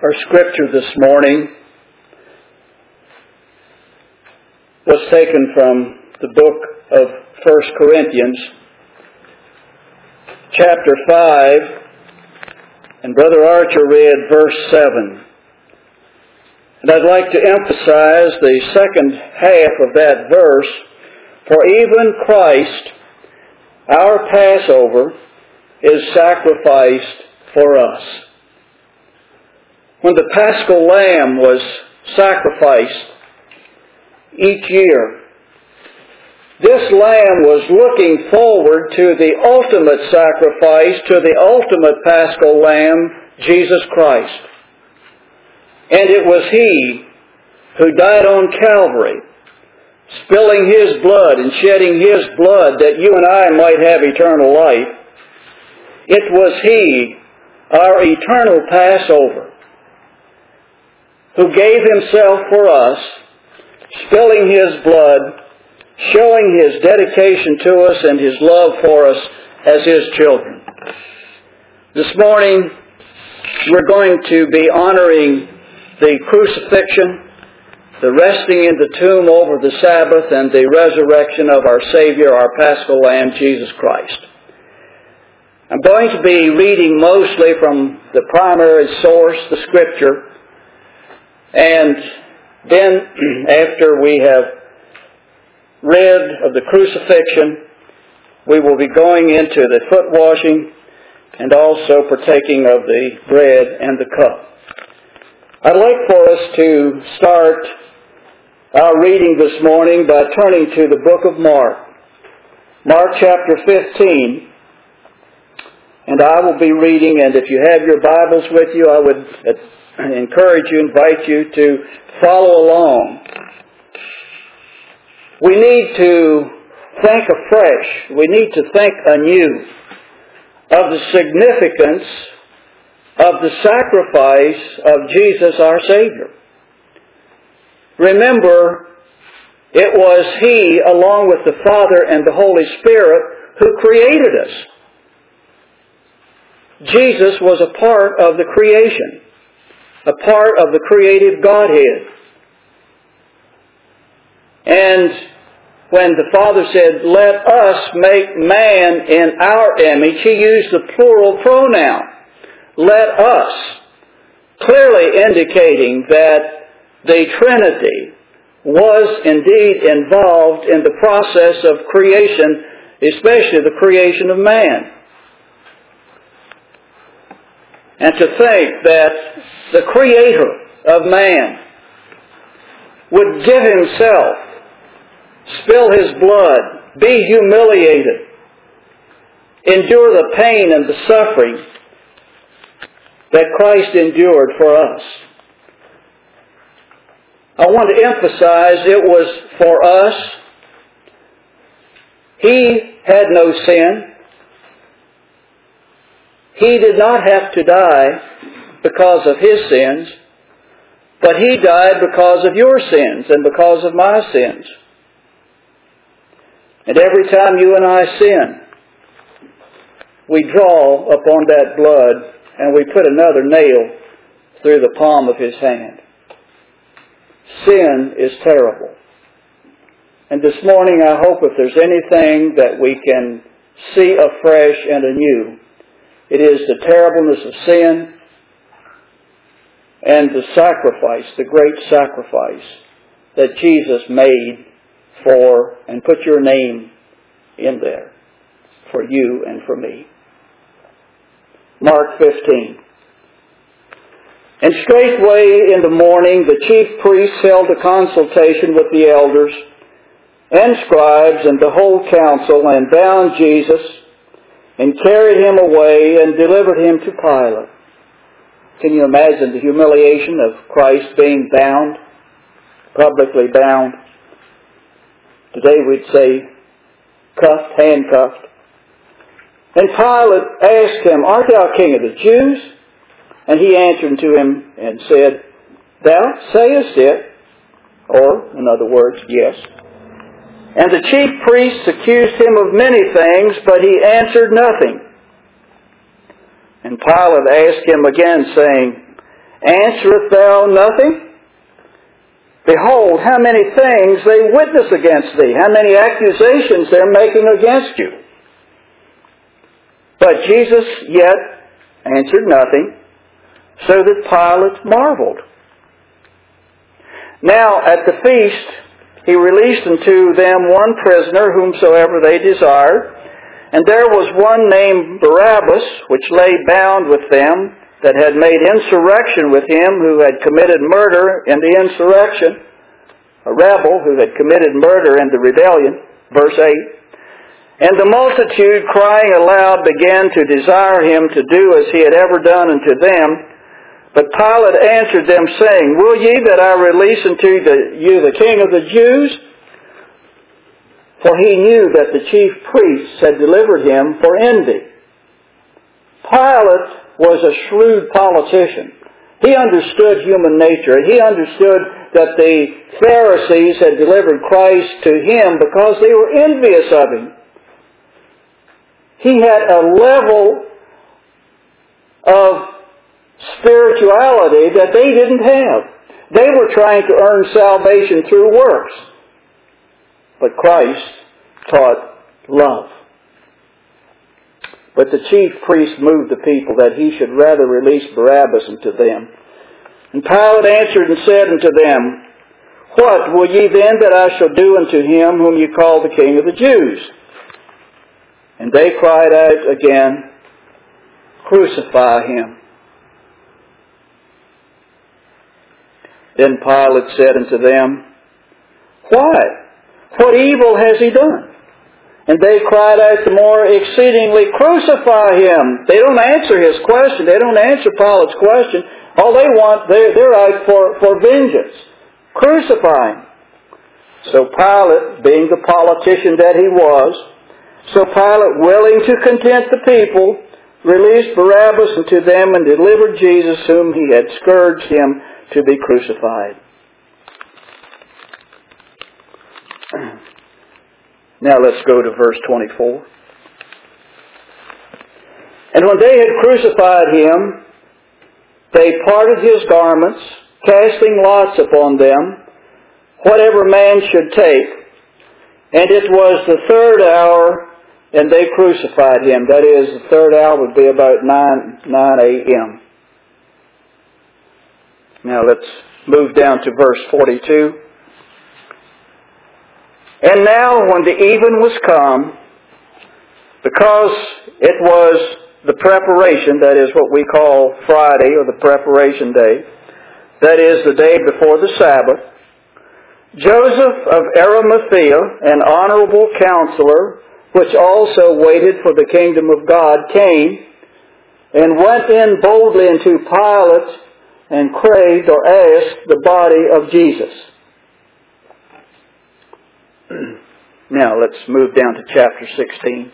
Our scripture this morning was taken from the book of 1 Corinthians, chapter 5, and Brother Archer read verse 7. And I'd like to emphasize the second half of that verse, for even Christ, our Passover, is sacrificed for us. When the Paschal Lamb was sacrificed each year, this lamb was looking forward to the ultimate sacrifice, to the ultimate Paschal Lamb, Jesus Christ. And it was He who died on Calvary, spilling His blood and shedding His blood that you and I might have eternal life. It was He, our eternal Passover, who gave Himself for us, spilling His blood, showing His dedication to us and His love for us as His children. This morning, we're going to be honoring the crucifixion, the resting in the tomb over the Sabbath, and the resurrection of our Savior, our Paschal Lamb, Jesus Christ. I'm going to be reading mostly from the primary source, the Scripture, and then after we have read of the crucifixion, we will be going into the foot washing and also partaking of the bread and the cup. I'd like for us to start our reading this morning by turning to the book of Mark. Mark chapter 15. And I will be reading, and if you have your Bibles with you, I would encourage you, invite you to follow along. We need to think afresh, we need to think anew of the significance of the sacrifice of Jesus our Savior. Remember, it was He, along with the Father and the Holy Spirit, who created us. Jesus was a part of the creation, a part of the creative Godhead. And when the Father said, "Let us make man in our image," He used the plural pronoun, "let us," clearly indicating that the Trinity was indeed involved in the process of creation, especially the creation of man. And to think that the Creator of man would give Himself, spill His blood, be humiliated, endure the pain and the suffering that Christ endured for us. I want to emphasize it was for us. He had no sin. He did not have to die because of His sins, but He died because of your sins and because of my sins. And every time you and I sin, we draw upon that blood and we put another nail through the palm of His hand. Sin is terrible. And this morning I hope if there's anything that we can see afresh and anew, it is the terribleness of sin and the sacrifice, the great sacrifice that Jesus made for, and put your name in there, for you and for me. Mark 15. And straightway in the morning the chief priests held a consultation with the elders and scribes and the whole council, and bound Jesus and carried Him away and delivered Him to Pilate. Can you imagine the humiliation of Christ being bound, publicly bound? Today we'd say cuffed, handcuffed. And Pilate asked Him, "Art thou king of the Jews?" And He answered to him and said, "Thou sayest it," or, in other words, yes. And the chief priests accused Him of many things, but He answered nothing. And Pilate asked Him again, saying, Answerest thou nothing? Behold, how many things they witness against thee, how many accusations they're making against you. But Jesus yet answered nothing, so that Pilate marveled. Now at the feast he released unto them one prisoner, whomsoever they desired. And there was one named Barabbas, which lay bound with them, that had made insurrection with him, who had committed murder in the insurrection, a rebel who had committed murder in the rebellion. Verse 8. And the multitude, crying aloud, began to desire him to do as he had ever done unto them. But Pilate answered them, saying, Will ye that I release unto you the King of the Jews? For he knew that the chief priests had delivered him for envy. Pilate was a shrewd politician. He understood human nature. He understood that the Pharisees had delivered Christ to him because they were envious of him. He had a level of spirituality that they didn't have. They were trying to earn salvation through works. But Christ taught love. But the chief priest moved the people that he should rather release Barabbas unto them. And Pilate answered and said unto them, What will ye then that I shall do unto him whom ye call the King of the Jews? And they cried out again, Crucify him. Then Pilate said unto them, Why? What evil has he done? And they cried out the more exceedingly, Crucify him. They don't answer his question. They don't answer Pilate's question. All they want, they're out for vengeance. Crucify him. So Pilate, being the politician that he was, so Pilate, willing to content the people, released Barabbas unto them and delivered Jesus, whom he had scourged him, to be crucified. Now let's go to verse 24. And when they had crucified him, they parted his garments, casting lots upon them, whatever man should take. And it was the third hour, and they crucified him. That is, the third hour would be about 9 a.m. Now let's move down to verse 42. And now when the even was come, because it was the preparation, that is what we call Friday, or the preparation day, that is the day before the Sabbath, Joseph of Arimathea, an honorable counselor, which also waited for the kingdom of God, came and went in boldly into Pilate and craved or asked the body of Jesus. Now let's move down to chapter 16.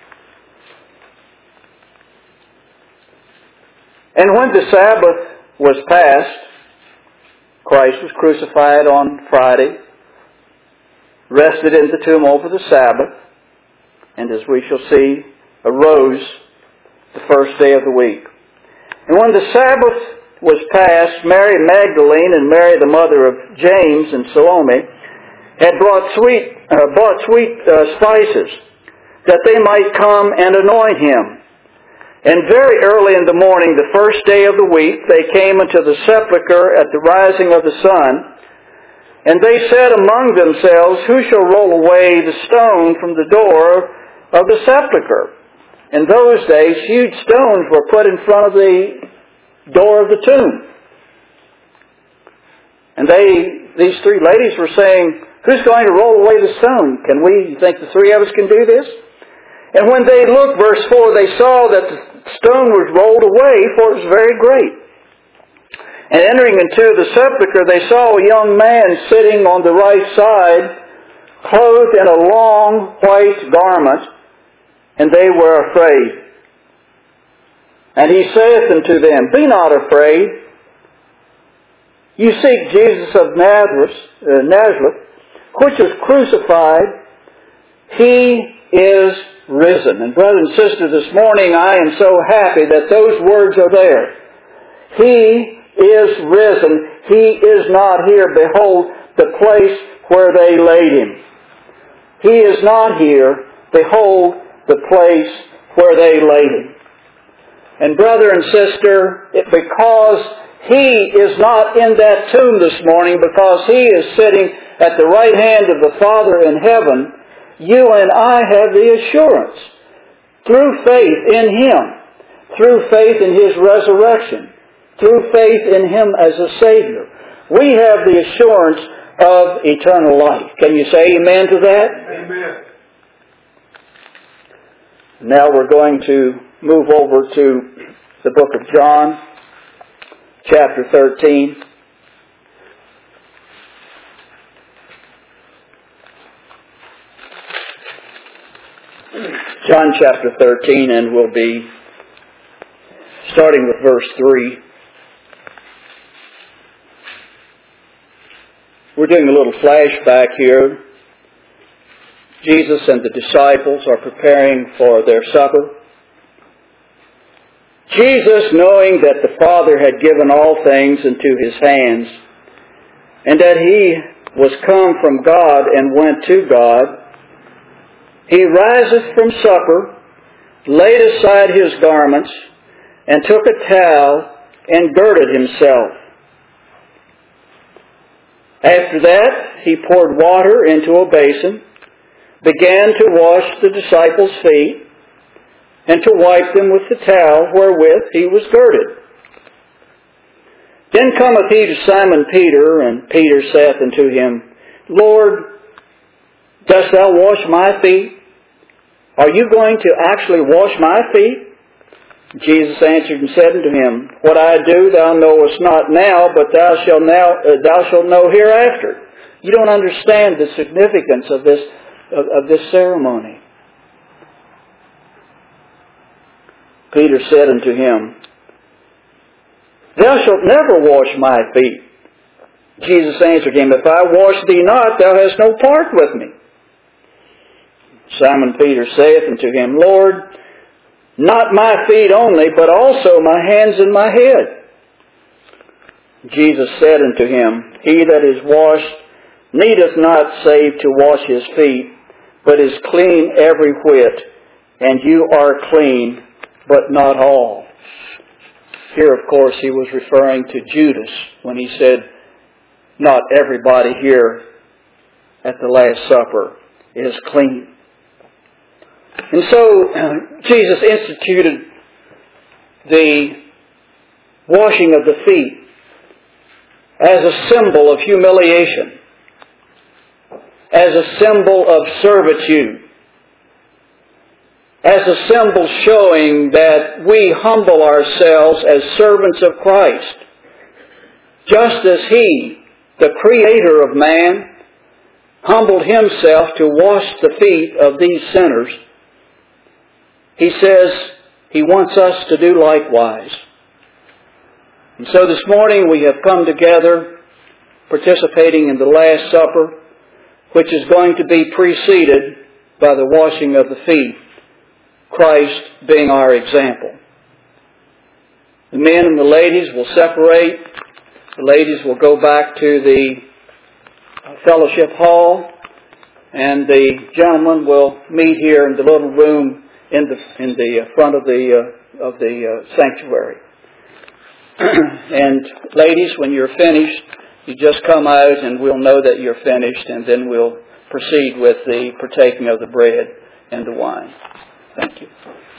And when the Sabbath was past, Christ was crucified on Friday, rested in the tomb over the Sabbath, and as we shall see, arose the first day of the week. And when the Sabbath was past, Mary Magdalene and Mary the mother of James and Salome had brought sweet spices, that they might come and anoint him. And very early in the morning, the first day of the week, they came into the sepulchre at the rising of the sun. And they said among themselves, Who shall roll away the stone from the door of the sepulchre? In those days, huge stones were put in front of the door of the tomb. And these three ladies were saying, Who's going to roll away the stone? You think the three of us can do this? And when they looked, verse 4, they saw that the stone was rolled away, for it was very great. And entering into the sepulchre, they saw a young man sitting on the right side, clothed in a long white garment, and they were afraid. And he saith unto them, Be not afraid. You seek Jesus of Nazareth, which was crucified. He is risen. And brother and sister, this morning I am so happy that those words are there. He is risen. He is not here. Behold, the place where they laid Him. He is not here. Behold, the place where they laid Him. And brother and sister, because He is not in that tomb this morning, because He is sitting at the right hand of the Father in heaven, you and I have the assurance, through faith in Him, through faith in His resurrection, through faith in Him as a Savior, we have the assurance of eternal life. Can you say amen to that? Amen. Now we're going to move over to the book of John, chapter 13. John chapter 13, and we'll be starting with verse 3. We're doing a little flashback here. Jesus and the disciples are preparing for their supper. Jesus, knowing that the Father had given all things into His hands, and that He was come from God and went to God, He riseth from supper, laid aside His garments, and took a towel, and girded Himself. After that, He poured water into a basin, began to wash the disciples' feet, and to wipe them with the towel wherewith He was girded. Then cometh He to Simon Peter, and Peter saith unto Him, Lord, dost Thou wash my feet? Are you going to actually wash my feet? Jesus answered and said unto him, What I do thou knowest not now, but thou shalt know hereafter. You don't understand the significance of this ceremony. Peter said unto him, Thou shalt never wash my feet. Jesus answered him, If I wash thee not, thou hast no part with me. Simon Peter saith unto him, Lord, not my feet only, but also my hands and my head. Jesus said unto him, He that is washed needeth not save to wash his feet, but is clean every whit, and you are clean, but not all. Here, of course, he was referring to Judas when he said, not everybody here at the Last Supper is clean. And so Jesus instituted the washing of the feet as a symbol of humiliation, as a symbol of servitude, as a symbol showing that we humble ourselves as servants of Christ, just as He, the Creator of man, humbled Himself to wash the feet of these sinners. He says He wants us to do likewise. And so this morning we have come together participating in the Last Supper, which is going to be preceded by the washing of the feet, Christ being our example. The men and the ladies will separate. The ladies will go back to the fellowship hall, and the gentlemen will meet here in the little room in the front of the sanctuary. And ladies, when you're finished, you just come out and we'll know that you're finished, and then we'll proceed with the partaking of the bread and the wine. Thank you.